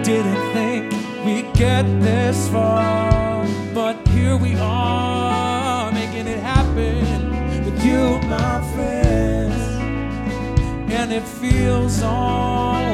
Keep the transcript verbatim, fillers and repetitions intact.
Didn't think we'd get this far, but here we are, making it happen with you, my friends. And it feels all